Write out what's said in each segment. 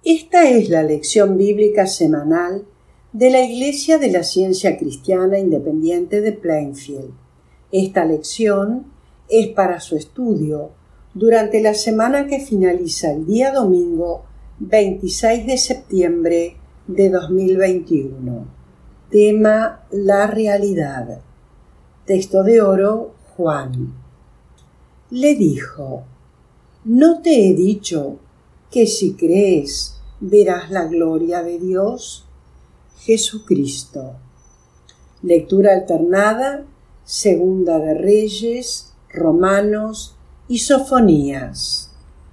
Esta es la lección bíblica semanal de la Iglesia de la Ciencia Cristiana Independiente de Plainfield. Esta lección es para su estudio durante la semana que finaliza el día domingo 26 de septiembre de 2021. Tema: la realidad. Texto de oro: Juan. Le dijo: ¿No te he dicho que si crees verás la gloria de Dios? Jesucristo. Lectura alternada: Segunda de Reyes, Romanos y Sofonías.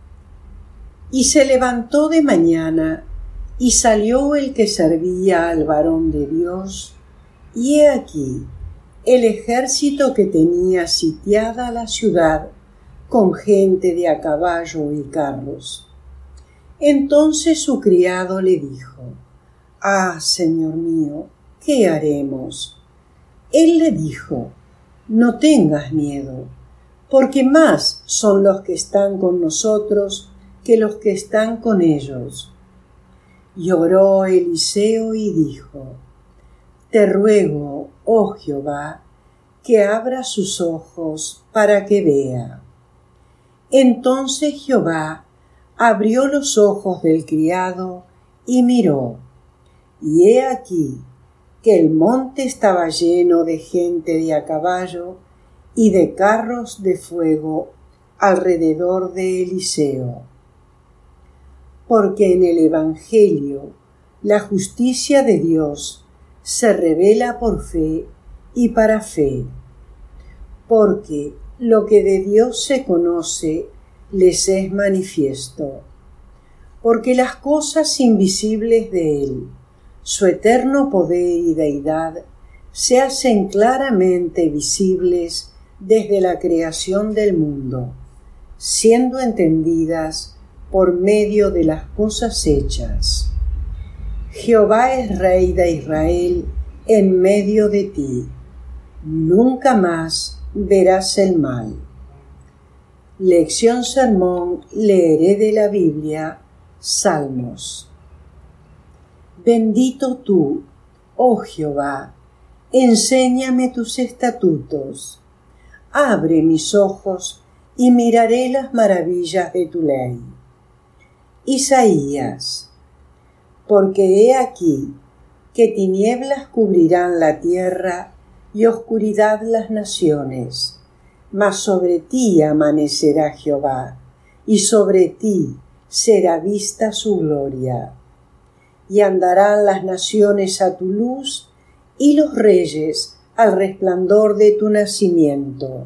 Y se levantó de mañana, y salió el que servía al varón de Dios, y he aquí el ejército que tenía sitiada la ciudad con gente de a caballo y carros. Entonces su criado le dijo: «Ah, señor mío, ¿qué haremos?» Él le dijo: «No tengas miedo, porque más son los que están con nosotros que los que están con ellos». Y oró Eliseo y dijo: «Te ruego, oh Jehová, que abra sus ojos para que vea». Entonces Jehová abrió los ojos del criado y miró, y he aquí que el monte estaba lleno de gente de a caballo y de carros de fuego alrededor de Eliseo. Porque en el Evangelio la justicia de Dios se revela por fe y para fe, porque lo que de Dios se conoce les es manifiesto, porque las cosas invisibles de Él, su eterno poder y deidad, se hacen claramente visibles desde la creación del mundo, siendo entendidas por medio de las cosas hechas. Jehová es Rey de Israel en medio de ti. Nunca más verás el mal. Lección sermón leeré de la Biblia, Salmos. Bendito tú, oh Jehová, enséñame tus estatutos. Abre mis ojos y miraré las maravillas de tu ley. Isaías. Porque he aquí que tinieblas cubrirán la tierra y oscuridad las naciones, mas sobre ti amanecerá Jehová, y sobre ti será vista su gloria. Y andarán las naciones a tu luz, y los reyes al resplandor de tu nacimiento.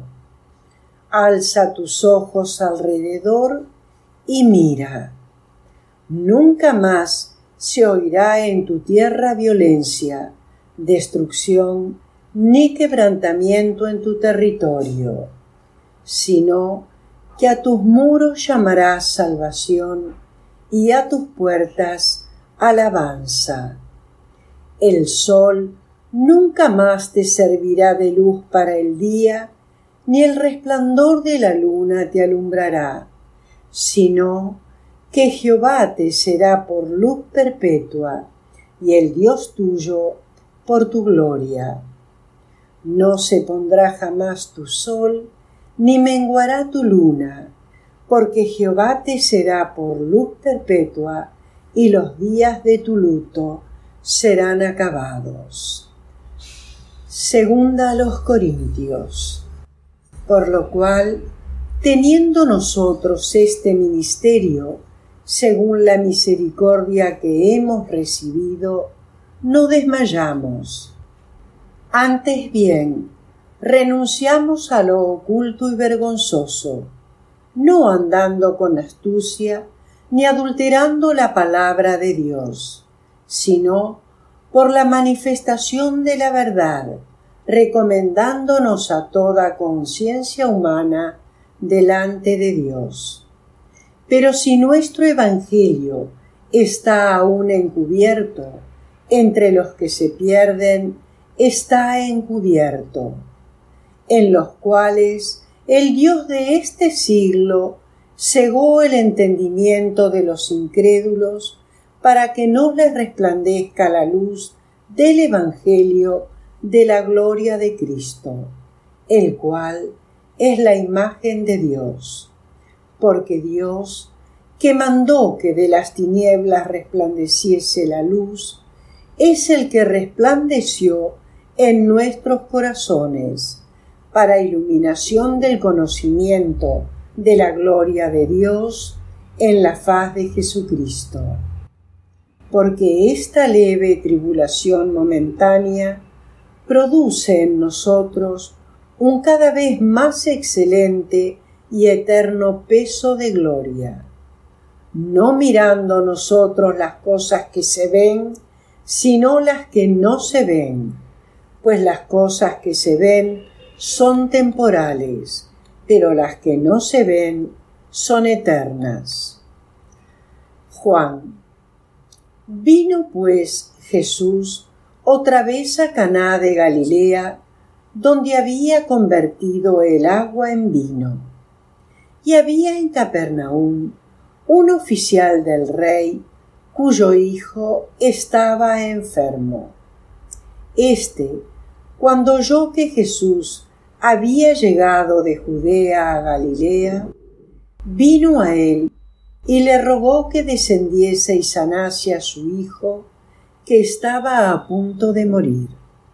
Alza tus ojos alrededor y mira. Nunca más se oirá en tu tierra violencia, destrucción, ni quebrantamiento en tu territorio, sino que a tus muros llamarás salvación y a tus puertas alabanza. El sol nunca más te servirá de luz para el día, ni el resplandor de la luna te alumbrará, sino que Jehová te será por luz perpetua, y el Dios tuyo por tu gloria. No se pondrá jamás tu sol, ni menguará tu luna, porque Jehová te será por luz perpetua, y los días de tu luto serán acabados. Segunda a los Corintios. Por lo cual, teniendo nosotros este ministerio, según la misericordia que hemos recibido, no desmayamos. Antes bien, renunciamos a lo oculto y vergonzoso, no andando con astucia, ni adulterando la palabra de Dios, sino por la manifestación de la verdad, recomendándonos a toda conciencia humana delante de Dios. Pero si nuestro evangelio está aún encubierto, entre los que se pierden está encubierto, en los cuales el Dios de este siglo cegó el entendimiento de los incrédulos para que nos les resplandezca la luz del Evangelio de la gloria de Cristo, el cual es la imagen de Dios. Porque Dios, que mandó que de las tinieblas resplandeciese la luz, es el que resplandeció en nuestros corazones, para iluminación del conocimiento de la gloria de Dios en la faz de Jesucristo. Porque esta leve tribulación momentánea produce en nosotros un cada vez más excelente y eterno peso de gloria, no mirando nosotros las cosas que se ven, sino las que no se ven, pues las cosas que se ven son temporales, pero las que no se ven son eternas. Juan. Vino pues Jesús otra vez a Caná de Galilea, donde había convertido el agua en vino. Y había en Capernaum un oficial del rey, cuyo hijo estaba enfermo. Cuando oyó que Jesús había llegado de Judea a Galilea, vino a él y le rogó que descendiese y sanase a su hijo, que estaba a punto de morir.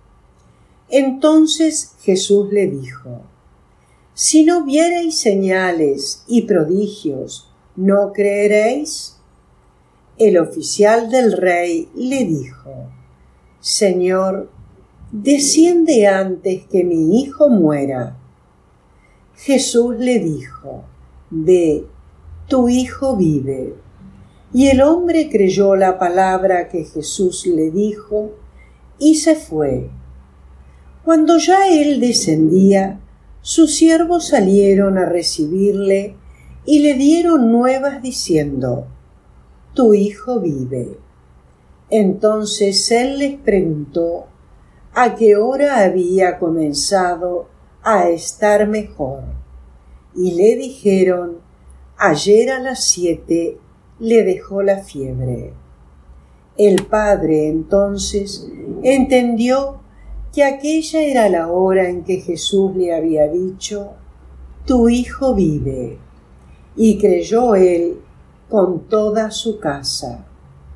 Entonces Jesús le dijo: Si no viereis señales y prodigios, ¿no creeréis? El oficial del rey le dijo: Señor, desciende antes que mi hijo muera. Jesús le dijo: Ve, tu hijo vive. Y el hombre creyó la palabra que Jesús le dijo y se fue. Cuando ya él descendía, sus siervos salieron a recibirle y le dieron nuevas diciendo: Tu hijo vive. Entonces él les preguntó a qué hora había comenzado a estar mejor. Y le dijeron: Ayer a las 7 le dejó la fiebre. El padre entonces entendió que aquella era la hora en que Jesús le había dicho: Tu hijo vive. Y creyó él con toda su casa.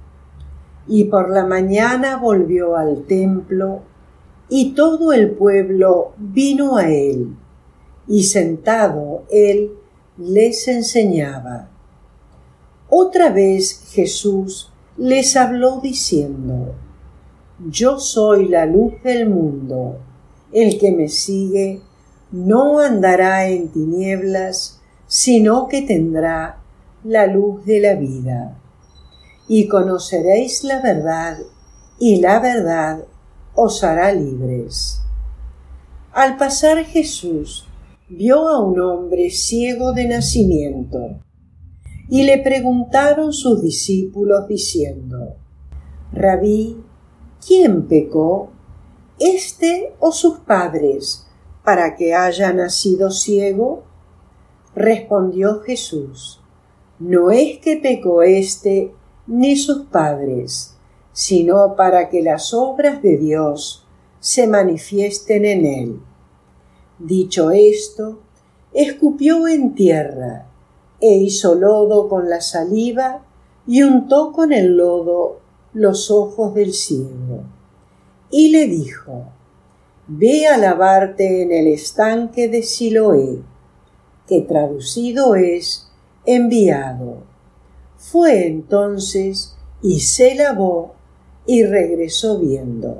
Y por la mañana volvió al templo, y todo el pueblo vino a él, y sentado él les enseñaba. Otra vez Jesús les habló diciendo: Yo soy la luz del mundo. El que me sigue no andará en tinieblas, sino que tendrá la luz de la vida. Y conoceréis la verdad, y la verdad os hará libres. Al pasar Jesús vio a un hombre ciego de nacimiento, y le preguntaron sus discípulos diciendo: Rabí, ¿quién pecó, éste o sus padres, para que haya nacido ciego? Respondió Jesús: No es que pecó éste ni sus padres, sino para que las obras de Dios se manifiesten en él. Dicho esto, escupió en tierra, e hizo lodo con la saliva, y untó con el lodo los ojos del ciego. Y le dijo: Ve a lavarte en el estanque de Siloé, que traducido es enviado. Fue entonces y se lavó, y regresó viendo.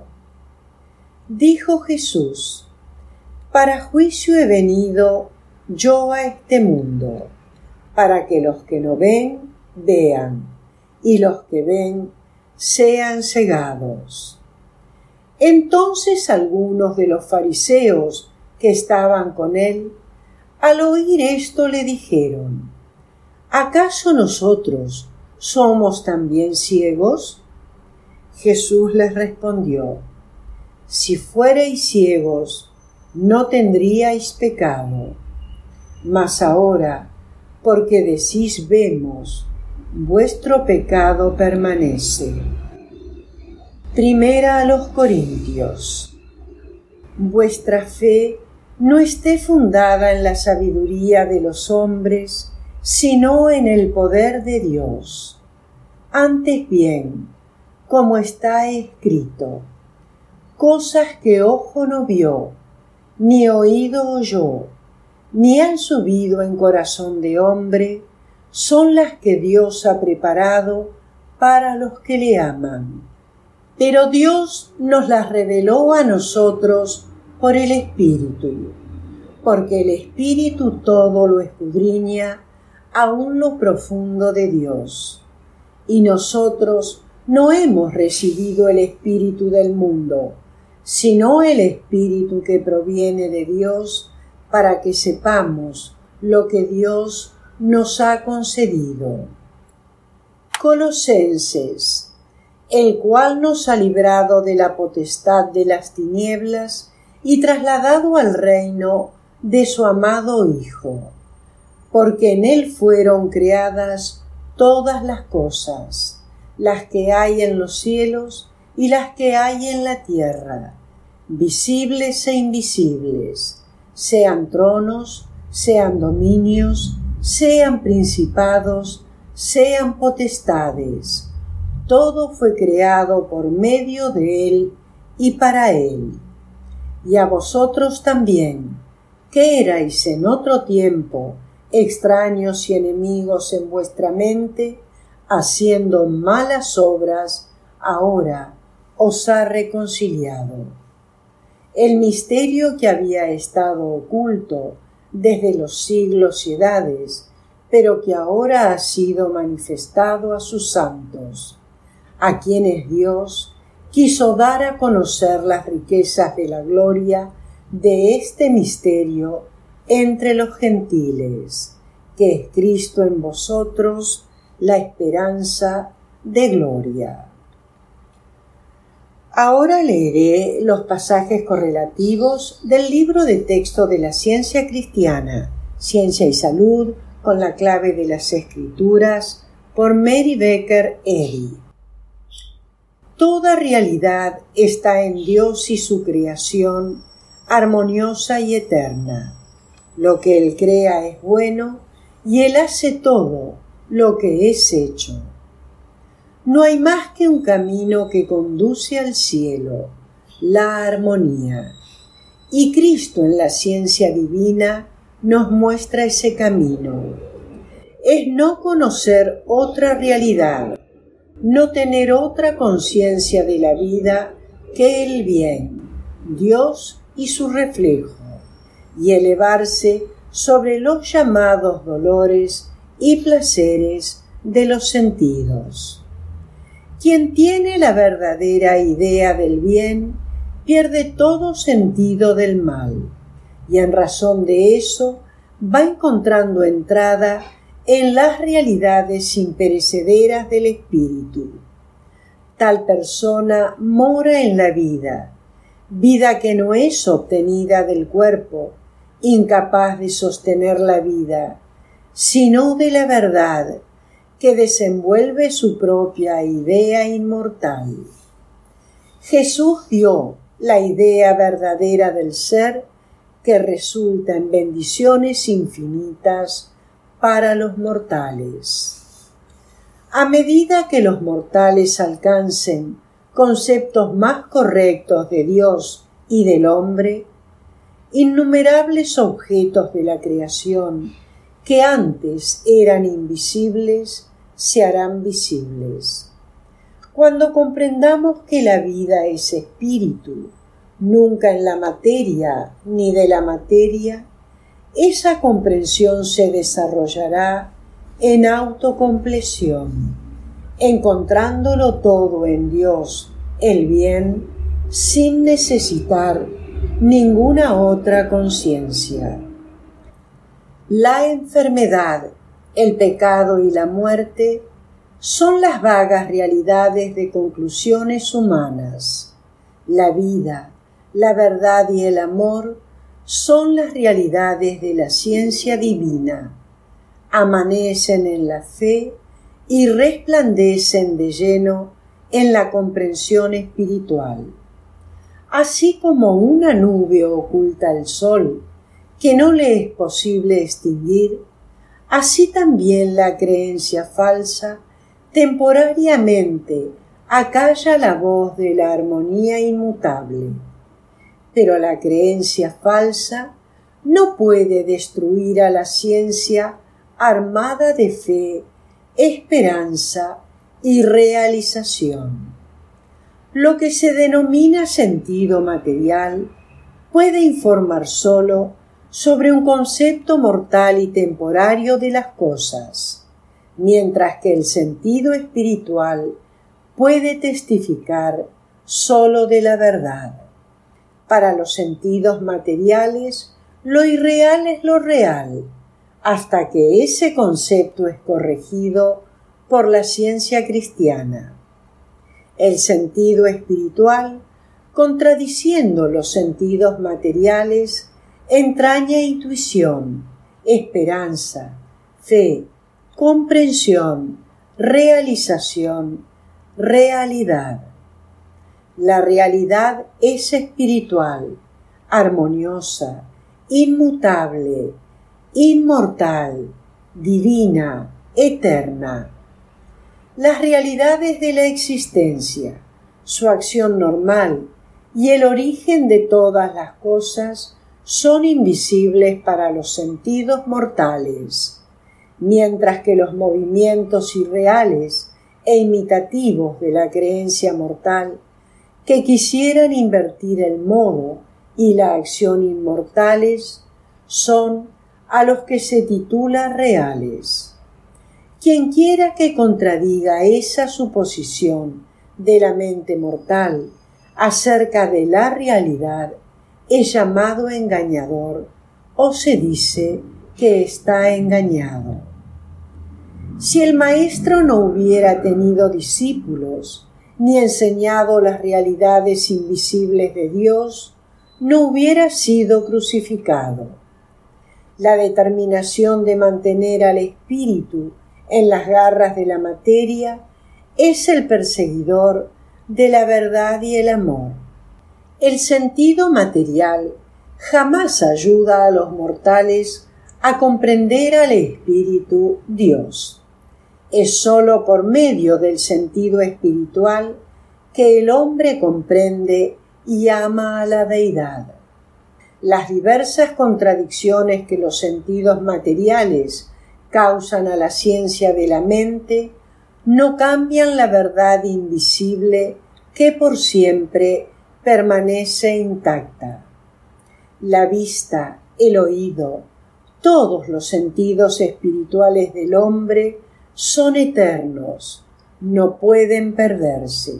Dijo Jesús: Para juicio he venido yo a este mundo, para que los que no ven, vean, y los que ven, sean cegados. Entonces algunos de los fariseos que estaban con él, al oír esto, le dijeron: ¿Acaso nosotros somos también ciegos? Jesús les respondió: Si fuereis ciegos, no tendríais pecado. Mas ahora, porque decís vemos, vuestro pecado permanece. Primera a los Corintios. Vuestra fe no esté fundada en la sabiduría de los hombres, sino en el poder de Dios. Antes bien, como está escrito, cosas que ojo no vio, ni oído oyó, ni han subido en corazón de hombre, son las que Dios ha preparado para los que le aman. Pero Dios nos las reveló a nosotros por el Espíritu, porque el Espíritu todo lo escudriña, aun lo profundo de Dios. Y nosotros no hemos recibido el Espíritu del mundo, sino el Espíritu que proviene de Dios, para que sepamos lo que Dios nos ha concedido. Colosenses, el cual nos ha librado de la potestad de las tinieblas y trasladado al reino de su amado Hijo, porque en él fueron creadas todas las cosas, las que hay en los cielos y las que hay en la tierra, visibles e invisibles, sean tronos, sean dominios, sean principados, sean potestades. Todo fue creado por medio de él y para él. Y a vosotros también, que erais en otro tiempo extraños y enemigos en vuestra mente, haciendo malas obras, ahora os ha reconciliado. El misterio que había estado oculto desde los siglos y edades, pero que ahora ha sido manifestado a sus santos, a quienes Dios quiso dar a conocer las riquezas de la gloria de este misterio entre los gentiles, que es Cristo en vosotros, la esperanza de gloria. Ahora leeré los pasajes correlativos del libro de texto de la Ciencia Cristiana, Ciencia y Salud, con la clave de las Escrituras, por Mary Baker Eddy. Toda realidad está en Dios y su creación, armoniosa y eterna. Lo que Él crea es bueno, y Él hace todo lo que es hecho. No hay más que un camino que conduce al cielo, la armonía. Y Cristo en la ciencia divina nos muestra ese camino. Es no conocer otra realidad, no tener otra conciencia de la vida que el bien, Dios y su reflejo, y elevarse sobre los llamados dolores y placeres de los sentidos. Quien tiene la verdadera idea del bien pierde todo sentido del mal, y en razón de eso va encontrando entrada en las realidades imperecederas del espíritu. Tal persona mora en la vida, vida que no es obtenida del cuerpo, incapaz de sostener la vida, sino de la verdad, que desenvuelve su propia idea inmortal. Jesús dio la idea verdadera del ser, que resulta en bendiciones infinitas para los mortales. A medida que los mortales alcancen conceptos más correctos de Dios y del hombre, innumerables objetos de la creación que antes eran invisibles se harán visibles. Cuando comprendamos que la vida es espíritu, nunca en la materia ni de la materia, esa comprensión se desarrollará en autocompleción, encontrándolo todo en Dios, el bien, sin necesitar ninguna otra conciencia. La enfermedad, el pecado y la muerte son las vagas realidades de conclusiones humanas. La vida, la verdad y el amor son las realidades de la ciencia divina. Amanecen en la fe y resplandecen de lleno en la comprensión espiritual. Así como una nube oculta el sol, que no le es posible extinguir, así también la creencia falsa temporariamente acalla la voz de la armonía inmutable. Pero la creencia falsa no puede destruir a la ciencia armada de fe, esperanza y realización. Lo que se denomina sentido material puede informar solo sobre un concepto mortal y temporario de las cosas, mientras que el sentido espiritual puede testificar solo de la verdad. Para los sentidos materiales, lo irreal es lo real, hasta que ese concepto es corregido por la ciencia cristiana. El sentido espiritual, contradiciendo los sentidos materiales, entraña intuición, esperanza, fe, comprensión, realización, realidad. La realidad es espiritual, armoniosa, inmutable, inmortal, divina, eterna. Las realidades de la existencia, su acción normal y el origen de todas las cosas son invisibles para los sentidos mortales, mientras que los movimientos irreales e imitativos de la creencia mortal que quisieran invertir el modo y la acción inmortales son a los que se titula reales. Quien quiera que contradiga esa suposición de la mente mortal acerca de la realidad es llamado engañador o se dice que está engañado. Si el maestro no hubiera tenido discípulos ni enseñado las realidades invisibles de Dios, no hubiera sido crucificado. La determinación de mantener al espíritu en las garras de la materia es el perseguidor de la verdad y el amor. El sentido material jamás ayuda a los mortales a comprender al espíritu Dios. Es sólo por medio del sentido espiritual que el hombre comprende y ama a la deidad. Las diversas contradicciones que los sentidos materiales causan a la ciencia de la mente no cambian la verdad invisible que por siempre permanece intacta. La vista, el oído, todos los sentidos espirituales del hombre son eternos, no pueden perderse.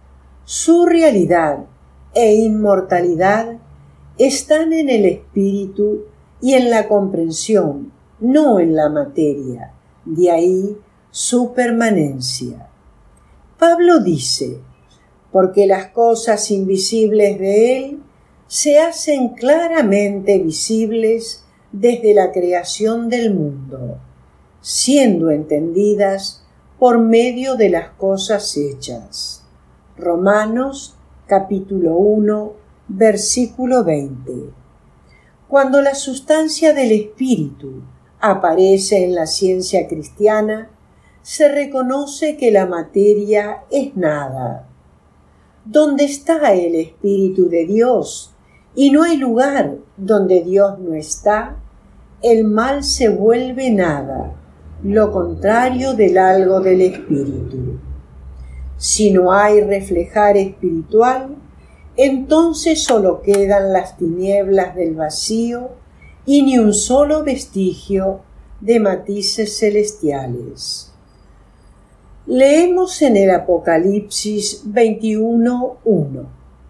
Su realidad e inmortalidad están en el espíritu y en la comprensión, no en la materia, de ahí su permanencia. Pablo dice, porque las cosas invisibles de él se hacen claramente visibles desde la creación del mundo, siendo entendidas por medio de las cosas hechas. Romanos capítulo 1, versículo 20. Cuando la sustancia del espíritu aparece en la ciencia cristiana, se reconoce que la materia es nada. ¿Dónde está el Espíritu de Dios? Y no hay lugar donde Dios no está. El mal se vuelve nada, lo contrario del algo del Espíritu. Si no hay reflejar espiritual, entonces solo quedan las tinieblas del vacío y ni un solo vestigio de matices celestiales. Leemos en el Apocalipsis 21:1.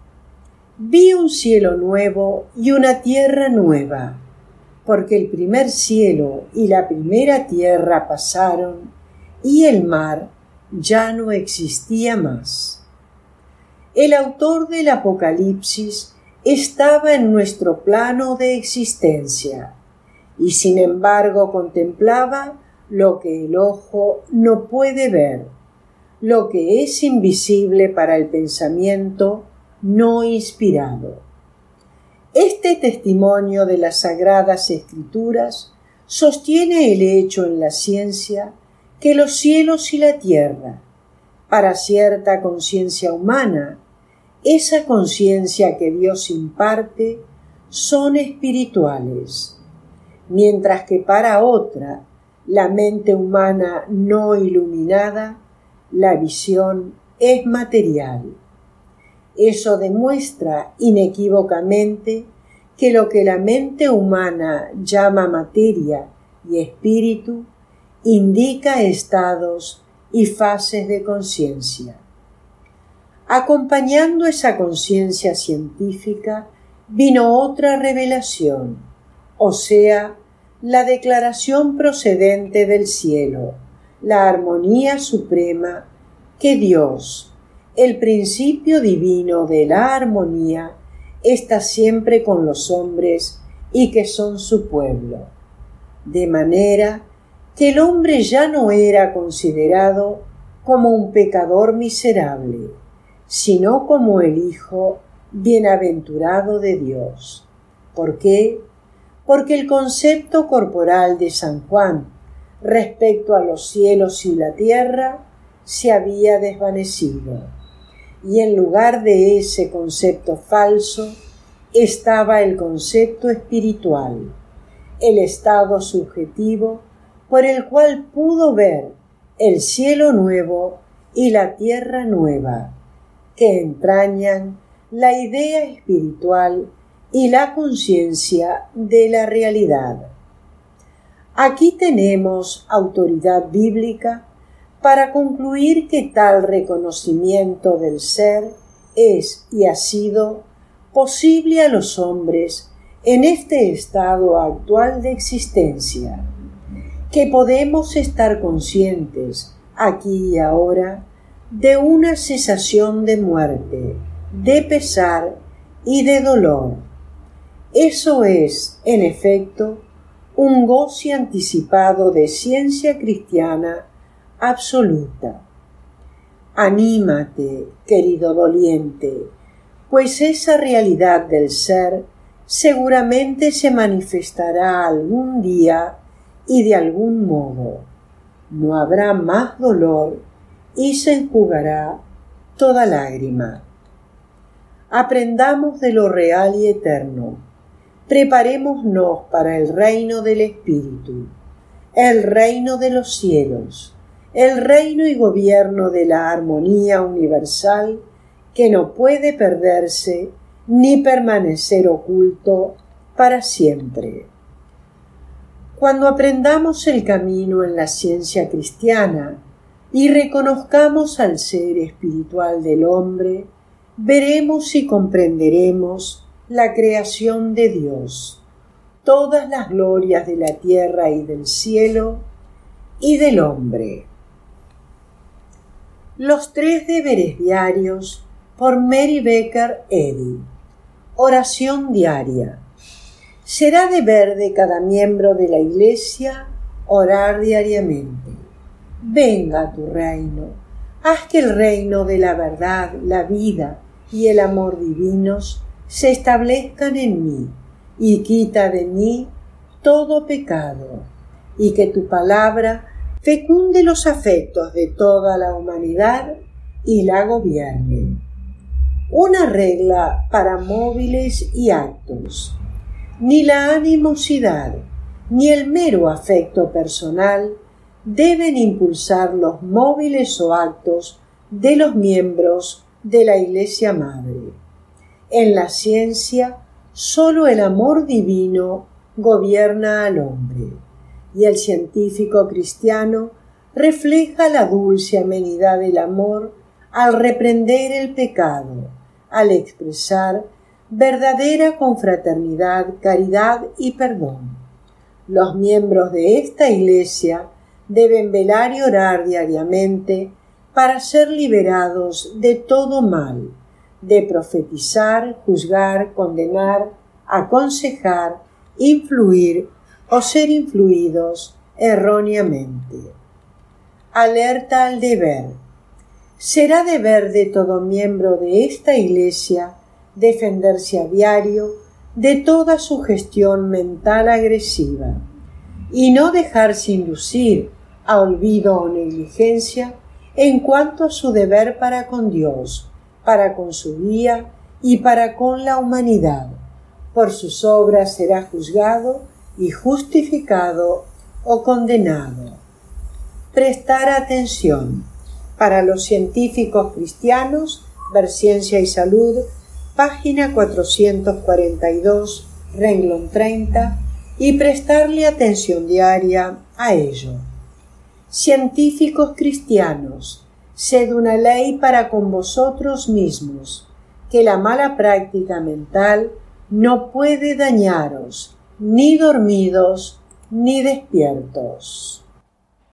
Vi un cielo nuevo y una tierra nueva, porque el primer cielo y la primera tierra pasaron, y el mar ya no existía más. El autor del Apocalipsis estaba en nuestro plano de existencia, y sin embargo contemplaba lo que el ojo no puede ver, lo que es invisible para el pensamiento no inspirado. Este testimonio de las Sagradas Escrituras sostiene el hecho en la ciencia que los cielos y la tierra, para cierta conciencia humana, esa conciencia que Dios imparte, son espirituales, mientras que para otra, la mente humana no iluminada, la visión es material. Eso demuestra inequívocamente que lo que la mente humana llama materia y espíritu indica estados y fases de conciencia. Acompañando esa conciencia científica vino otra revelación, o sea, la declaración procedente del cielo, la armonía suprema que Dios, el principio divino de la armonía, está siempre con los hombres y que son su pueblo. De manera que el hombre ya no era considerado como un pecador miserable, sino como el Hijo bienaventurado de Dios. ¿Por qué? Porque el concepto corporal de San Juan respecto a los cielos y la tierra se había desvanecido, y en lugar de ese concepto falso estaba el concepto espiritual, el estado subjetivo por el cual pudo ver el cielo nuevo y la tierra nueva, que entrañan la idea espiritual y la conciencia de la realidad. Aquí tenemos autoridad bíblica para concluir que tal reconocimiento del ser es y ha sido posible a los hombres en este estado actual de existencia, que podemos estar conscientes aquí y ahora de una cesación de muerte, de pesar y de dolor. Eso es, en efecto, un goce anticipado de ciencia cristiana absoluta. Anímate, querido doliente, pues esa realidad del ser seguramente se manifestará algún día y de algún modo. No habrá más dolor y se enjugará toda lágrima. Aprendamos de lo real y eterno. Preparémonos para el reino del Espíritu, el reino de los cielos, el reino y gobierno de la armonía universal que no puede perderse ni permanecer oculto para siempre. Cuando aprendamos el camino en la ciencia cristiana y reconozcamos al ser espiritual del hombre, veremos y comprenderemos la creación de Dios, todas las glorias de la tierra y del cielo y del hombre. Los 3 deberes diarios por Mary Baker Eddy. Oración diaria. Será deber de cada miembro de la Iglesia orar diariamente. Venga tu reino. Haz que el reino de la verdad, la vida y el amor divinos se establezcan en mí y quita de mí todo pecado, y que tu palabra fecunde los afectos de toda la humanidad y la gobierne. Una regla para móviles y actos. Ni la animosidad ni el mero afecto personal deben impulsar los móviles o actos de los miembros de la Iglesia Madre. En la ciencia, sólo el amor divino gobierna al hombre, y el científico cristiano refleja la dulce amenidad del amor al reprender el pecado, al expresar verdadera confraternidad, caridad y perdón. Los miembros de esta Iglesia deben velar y orar diariamente para ser liberados de todo mal, de profetizar, juzgar, condenar, aconsejar, influir o ser influidos erróneamente. Alerta al deber. Será deber de todo miembro de esta Iglesia defenderse a diario de toda sugestión mental agresiva y no dejarse inducir a olvido o negligencia en cuanto a su deber para con Dios, para con su guía y para con la humanidad. Por sus obras será juzgado y justificado o condenado. Prestar atención. Para los científicos cristianos, Ver Ciencia y Salud, página 442, renglón 30, y prestarle atención diaria a ello. Científicos cristianos, sed una ley para con vosotros mismos, que la mala práctica mental no puede dañaros, ni dormidos ni despiertos.